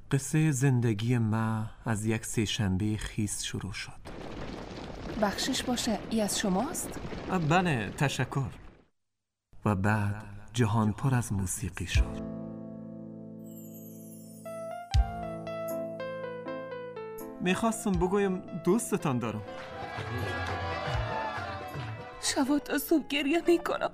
قصه زندگی ما از یک سه‌شنبه خیس شروع شد. بخشش باشه، ای از شماست؟ بله، تشکر. و بعد جهان پر از موسیقی شد. میخواستم بگویم دوستتان دارم. شب تا صبح گریه میکنم،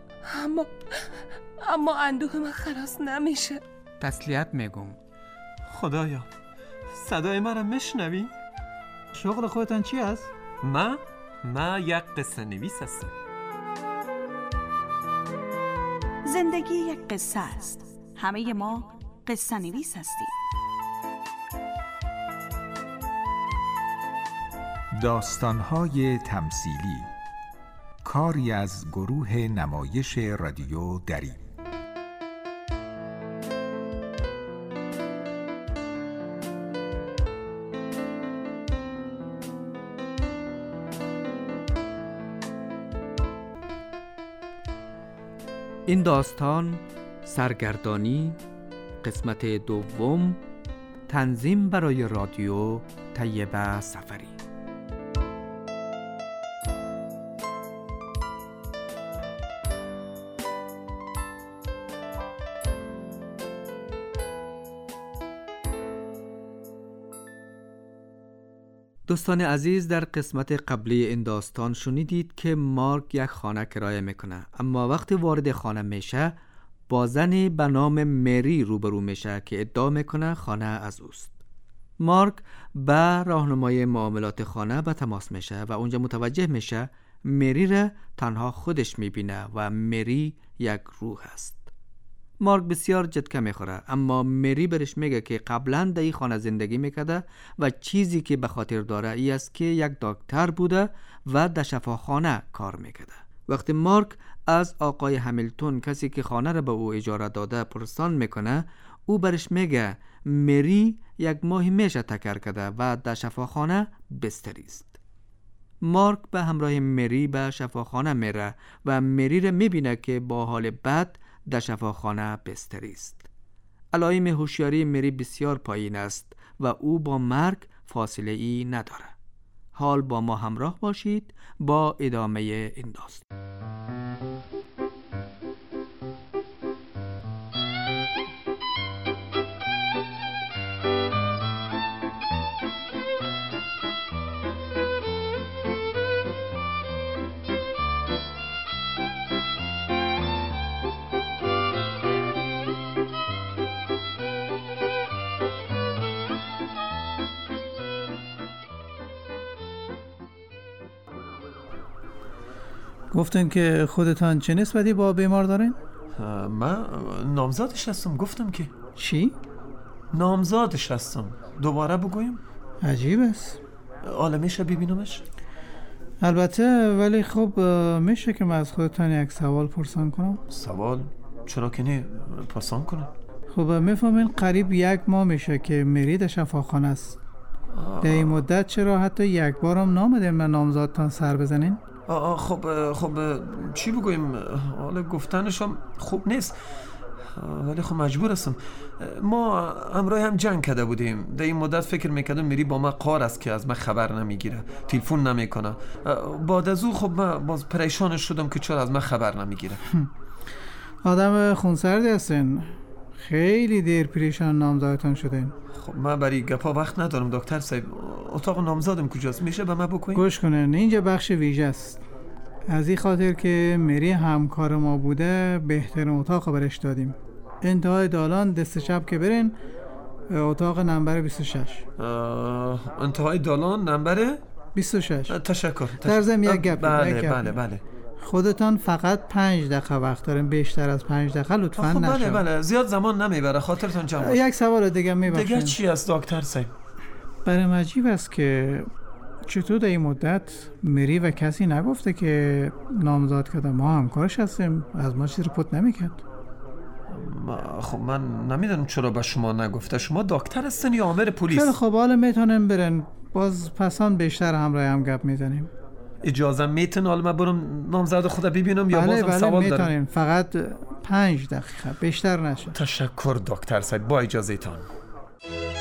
اما اندوه من خلاص نمیشه. تسلیت میگم. خدایا، صدای من را میشنوی؟ شغل خودتان چی است؟ من یک قصه نویس هستم. زندگی یک قصه است. همه ما قصه نویس هستیم. داستان‌های تمثیلی، کاری از گروه نمایش رادیو دری. این داستان سرگردانی، قسمت دوم، تنظیم برای رادیو طیبه سفری. دوستان عزیز، در قسمت قبلی این داستان شنیدید که مارک یک خانه کرایه میکنه، اما وقتی وارد خانه میشه با زنی به نام مری روبرو میشه که ادعا میکنه خانه از اوست. مارک به راهنمای معاملات خانه به تماس میشه و اونجا متوجه میشه مری را تنها خودش میبینه و مری یک روح است. مارک بسیار جدکه میخوره، اما مری برش میگه که قبلا در این خانه زندگی میکرده و چیزی که به خاطر داره ای است که یک دکتر بوده و در شفاخانه کار میکرده. وقتی مارک از آقای همیلتون، کسی که خانه را به او اجاره داده، پرسان میکنه، او برش میگه مری یک ماه میشه تکر کرده و در شفاخانه بستری است. مارک به همراه مری به شفاخانه میره و مری را میبینه که با حال بد در شفاخانه بستری است. علائم هوشیاری مری بسیار پایین است و او با مرگ فاصله ای نداره. حال با ما همراه باشید با ادامه این داستان. گفتن که خودتان چه نسبتی با بیمار دارین؟ من نامزادش هستم. گفتم که چی؟ نامزادش هستم. دوباره بگویم؟ عجیب است. حالا میشه ببینمش؟ البته، ولی خب میشه که من از خودتان یک سوال پرسان کنم؟ سوال؟ چرا که نه، پرسان کنم. خب میفهمین قریب یک ماه میشه که مری در شفاخانه است. در این مدت چرا حتی یک بارم نامدین من نامزادتان سر بزنین؟ خب چی بگویم؟ حالا گفتنشم خوب نیست، ولی خب مجبور هستم. ما همراه هم جنگ کرده بودیم. در این مدت فکر میکردم مری با ما قار است که از من خبر نمیگیره، تلفن نمیکنه. بعد از او خب من باز پریشان شدم که چرا از من خبر نمیگیره. آدم خونسردی هستین. خیلی دیر پریشان نامزادتان شدین. خب من برای گپا وقت ندارم دکتر صاحب. اتاق نامزادم کجاست؟ میشه به من بگوین؟ گوش کنین، اینجا بخش ویژه است. از این خاطر که مری همکار ما بوده بهترین اتاق برش دادیم. انتهای دالان دست چپ که برین اتاق نمبر 26. انتهای دالان نمبر 26. تشکر. در ضمن یک گپ. بله. خودتان فقط 5 دقیقه وقت دارین، بیشتر از 5 دقیقه لطفاً نشه. بله زیاد زمان نمیبره، خاطرتون جمع باشه. یک سوال دیگه میبخشید. دیگه چی است دکتر صاحب؟ برام عجیب است که چطور در این مدت مری و کسی نگفته که نامزاد کرده ما همکارش هستیم، از ما چیزی رپورت نمیکرد. خب من نمیدونم چرا به شما نگفته. شما دکتر هستین یا آمر پلیس؟ خیلی خب، حالا میتونن برن، باز پسان بیشتر همراه هم گپ میزنیم. اجازه میتون حالا من برم نامزد خدا ببینم یا بازم بله سوال میتونین. دارم؟ فقط 5 دقیقه بیشتر نشه. تشکر دکتر صاحب، با اجازهتان.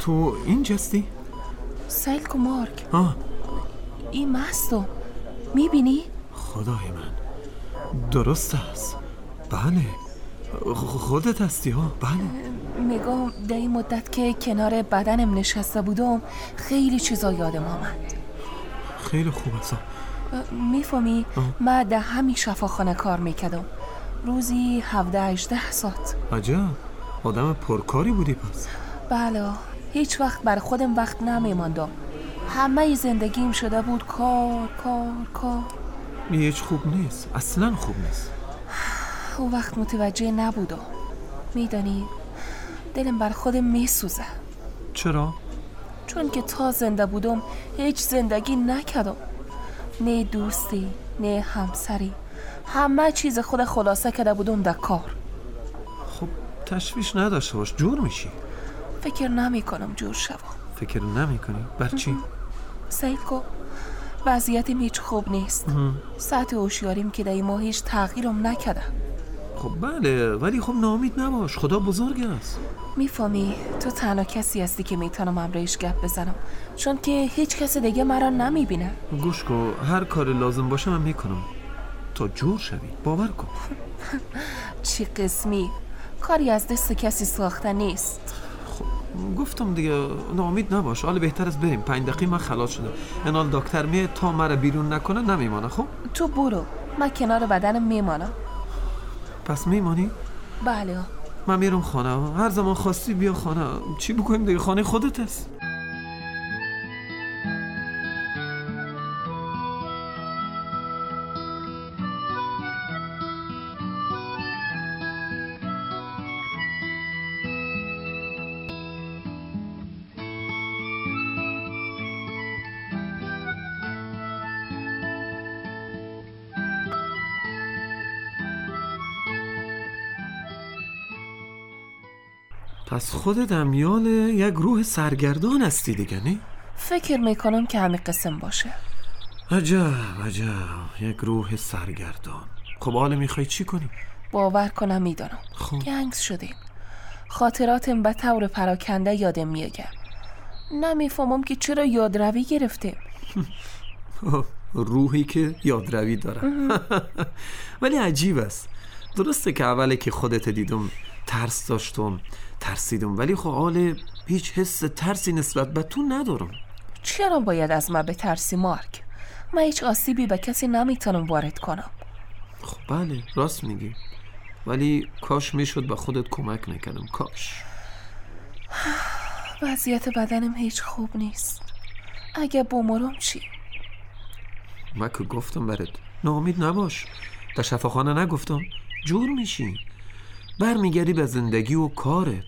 تو اینجاستی؟ سیل کو مارک، آه این مستو میبینی؟ خدای من، درست است. بله خودت هستی ها. بله میگم در این مدت که کنار بدنم نشسته بودم خیلی چیزا یادم آمد. خیلی خوب است. میفهمی من در همین شفاخانه کار میکردم، روزی 17-18 ساعت. عجب، آدم پرکاری بودی پس. بله، هیچ وقت بر خودم وقت نمیماندم. همه زندگیم شده بود کار کار کار. هیچ خوب نیست، اصلا خوب نیست. اون وقت متوجه نبودم. میدانی دلم بر خودم میسوزه. چرا؟ چون که تا زنده بودم هیچ زندگی نکردم، نه دوستی نه همسری، همه چیز خود خلاصه کرده بودم در کار. خب تشویش نداشته باش، جور میشی. فکر نمی کنم جور شوم. فکر نمی کنی؟ بر چی؟ سعید کو وضعیتم هیچ خوب نیست. سطح هوشیاریم که در این ماه هیچ تغییرم نکرده. خب بله، ولی خب ناامید نباش، خدا بزرگ است. میفهمی تو تنها کسی هستی که میتونم امرایش گپ بزنم، چون که هیچ کس دیگه مرا نمیبینه. گوش کن، هر کار لازم باشه من میکنم تا جور شوی، باور کن. چی قسمی؟ کاری از دست کسی ساخته نیست. گفتم دیگه ناامید نباش. حالا بهتر است بریم، 5 دقیقه من خلاص شده. اینال دکتر میاد تا مرا بیرون نکنه نمیمانه. خب تو برو، من کنار بدنم میمانم. پس میمانی؟ بله. من میرم خانه، هر زمان خواستی بیا خانه. چی بکنیم دیگه، خانه خودت است. پس خودت امیال یک روح سرگردان هستی دیگه، نه؟ فکر میکنم که همین قسم باشه. عجب عجب، یک روح سرگردان. خب حالا میخوای چی کنی؟ باور کنم میدانم. گنگس شدیم. خاطراتم به طور پراکنده یادم میگه. نمیفهمم که چرا یادروی گرفتیم. روحی که یادروی داره. ولی عجیب است. درسته که اولی که خودت دیدم ترس داشتم، ترسیدم، ولی خب حال هیچ حس ترسی نسبت به تو ندارم. چرا باید از من بترسی مارک؟ من هیچ آسیبی به کسی نمیتونم وارد کنم. خب بله راست میگی، ولی کاش میشد به خودت کمک میکردم. کاش. وضعیت بدنم هیچ خوب نیست. اگه بمرم چی؟ من که گفتم برات ناامید نباش. در شفاخانه نگفتم جور میشی، برمیگردی به زندگی و کارت.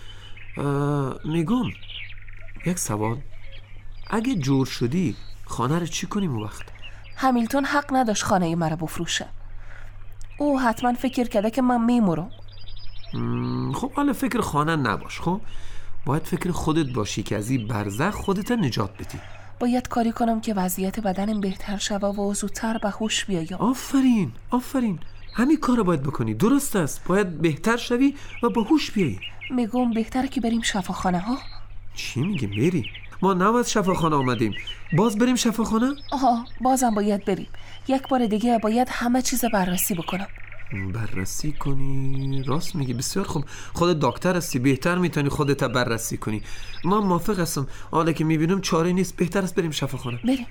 میگم یک سوال، اگه جور شدی خانه رو چی کنیم اون وقت؟ همیلتون حق نداشت خانه مرا بفروشه. او حتما فکر کرده که من میمورم. خب حالا فکر خانه نباش. خب باید فکر خودت باشی که از این برزخ خودت نجات بدی. باید کاری کنم که وضعیت بدنم بهتر شوه و زودتر به هوش بیایم. آفرین آفرین، همین کار باید بکنی. درست است، باید بهتر شوی و به هوش بیایی. میگم بهتره که بریم شفاخانه ها. چی میگی میری؟ ما نباید شفاخانه آمدیم، باز بریم شفاخانه؟ آها، بازم باید بریم. یک بار دیگه باید همه چیز بررسی بکنم. بررسی کنی؟ راست میگی، بسیار خوب. خودت دکتر هستی، بهتر میتونی خودت بررسی کنی. من موافق هستم. حالا که میبینم چاره نیست، بهتر است بریم شفاخانه. بریم.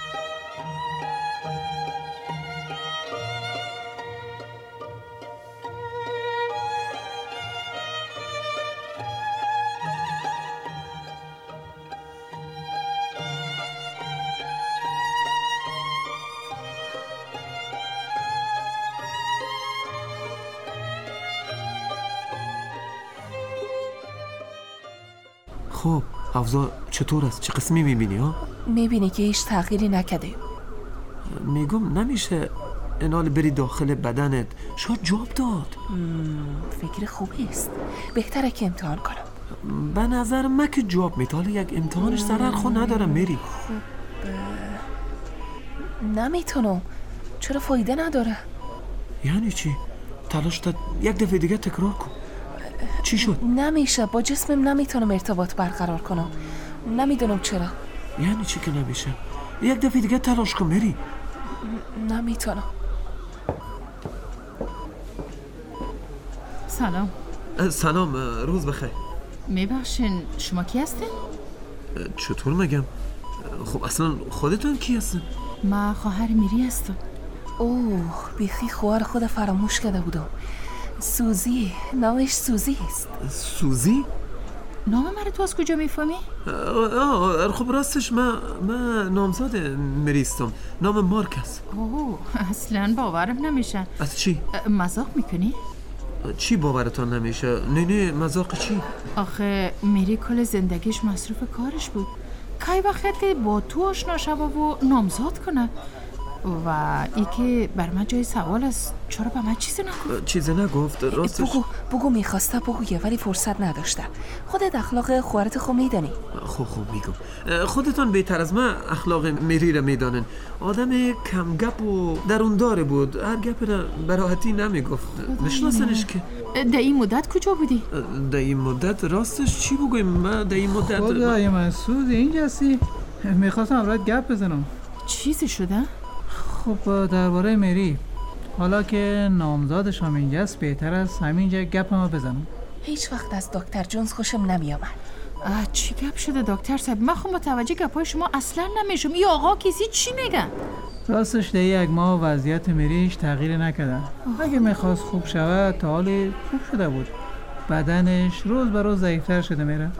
خب افضا چطور است؟ چه قسمی میبینی ها؟ میبینی که هیچ تغییری نکرده. میگم نمیشه انال بری داخل بدنت، شاید جواب داد. فکر خوبی است، بهتره که امتحان کنم. به نظر من که جواب میتاله یک امتحانش سرر خود ندارم میری. نمیتونم. چرا فایده نداره؟ یعنی چی؟ تلاش تا یک دفعه دیگه تکرار کن. چی شد؟ نمیشه، با جسمم نمیتونم ارتباط برقرار کنم. نمیدونم چرا. یعنی چی که نمیشه؟ یک دفعه دیگه تلاش کن مری. نمیتونم. سلام. سلام، روز بخیر. میبخشین شما کی هستین؟ چطور مگم؟ خب اصلا خودتون کی هستین؟ من خواهر میری هستم. اوه، بیخی خواهر خود فراموش کرده بودم. سوزی، نامش سوزی است. سوزی؟ نام من تو از کجا میفهمی؟ خب راستش من نامزاد مریستم. نام مارک است. اوه، اصلا باورم نمیشه. از چی؟ مذاق میکنی؟ چی باورتان نمیشه؟ نه مذاق چی؟ آخه میری کل زندگیش مصروف کارش بود. کی وقت که با تو آشنا شوه و نامزاد کنه. و ای که بر من جای سوال است، چرا به من چیزی نگفت؟ چیزی نگفت راستش؟ بگو میخواسته بگویه ولی فرصت نداشته. خودت اخلاق خوارت خو میدانی. خب میگم. خودتان بهتر از من اخلاق مری را میدانن. آدم کم گپ و دروندار بود. هر گپ را به راحتی نمیگفت. میشناسنش که؟ در این مدت کجا بودی؟ در این مدت راستش چی بگویم؟ من در این مدت خدای مسعود اینجا هستی؟ میخواستم برات گپ بزنم. چیزی شده؟ خب درباره مری، حالا که نامزادش هم اینجاست بهتر است همینجا گپ ما بزنم. هیچ وقت از دکتر جونز خوشم نمیامد. چی گپ شده دکتر صاحب؟ من خب متوجه گپای شما اصلا نمیشم. این آقا کسی چی میگن؟ راستش در یک ماه وضعیت مریش تغییر نکرده. اگه میخواست خوب شود تا حالی خوب شده بود. بدنش روز به روز ضعیفتر شده میره.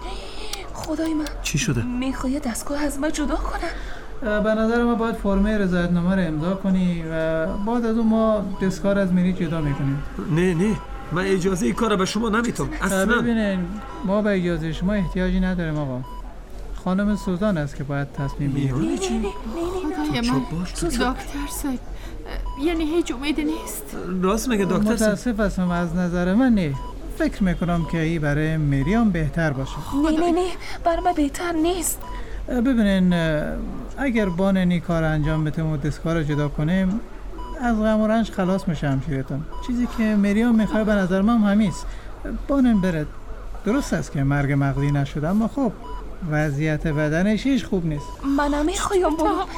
خدای من، چی شده؟ میخواد دستگاه از من جدا کنه. به نظر ما باید فرم رضایتنامه رو امضا کنی و بعد از اون ما دستگاه از مری جدا میکنیم. نه من اجازه این کار به شما نمیتونم اصلا. ببینین ما به اجازه شما احتیاجی نداریم آقا. خانم سوزان است که باید تصمیم بگیره. نه خدای من، دکتر صاحب یعنی هیچ امیدی نیست؟ راست میگه دکتر صاحب. متاسف هستم، از نظر من نه. فکر میکنم که این برای مریام بهتر باشه. نه برای من بهتر نیست. ببینین اگر باننی کار انجام بده و دستگاه رو جدا کنیم از غم و رنج خلاص میشه همشیرتون. چیزی که مریام میخواد به نظر من همیست. بانن برد. درست است که مرگ مغزی نشده اما خب وضعیت بدنش هیچ خوب نیست. من نمیخوایم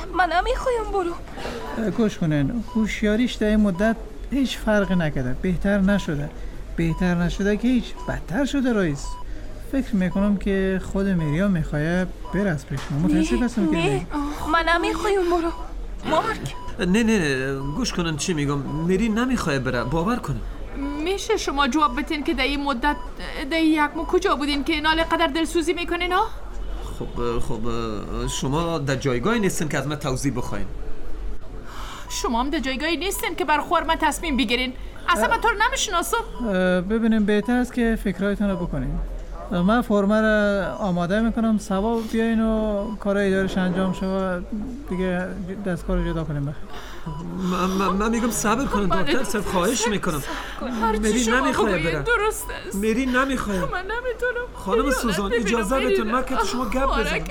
برو. گوش کنین، هوشیاریش در این مدت هیچ فرقی نکرده. بهتر نشده که هیچ، بدتر شده رئیس. فکر میکنم که خود مریام میخواد بره از پیش ما. متاسف هستم که نه من نمیخوایم برو مارک. نه گوش کنن چی میگم. مری نمیخواد بره، باور کنن. میشه شما جواب بتین که در این مدت در یک ماه کجا بودین که اینال قدر دلسوزی میکنین ها؟ خب شما در جایگاهی نیستین که از من توضیح بخواین. شما هم در جایگاهی نیستین که بر خور من تصمیم بگیرین. اصلا من تو رو نمیشناسم. ببینیم بهتر است که فکرایتون رو بکنین. من فرمه رو آماده میکنم، سوا بیاین و کارهای ادارش انجام شد دیگه دستگاه رو جدا کنیم. من میگم صبر کنن دکتر صاحب، خواهش میکنم. مری نمیخواد بره. درست است. مری نمیخواد. من نمیتونم. خانم سوزان اجازه بتون من که شما گپ بزنم.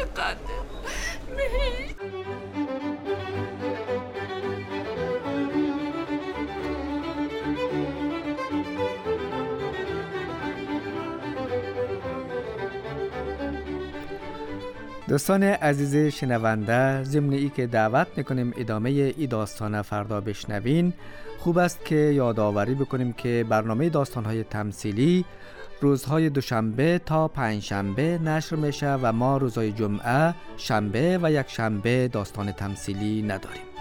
دوستان عزیز شنونده، ضمن ای که دعوت میکنیم ادامه ای داستان فردا بشنوین، خوب است که یادآوری بکنیم که برنامه داستان‌های تمثیلی روزهای دوشنبه تا پنجشنبه نشر میشه و ما روزهای جمعه، شنبه و یک شنبه داستان تمثیلی نداریم.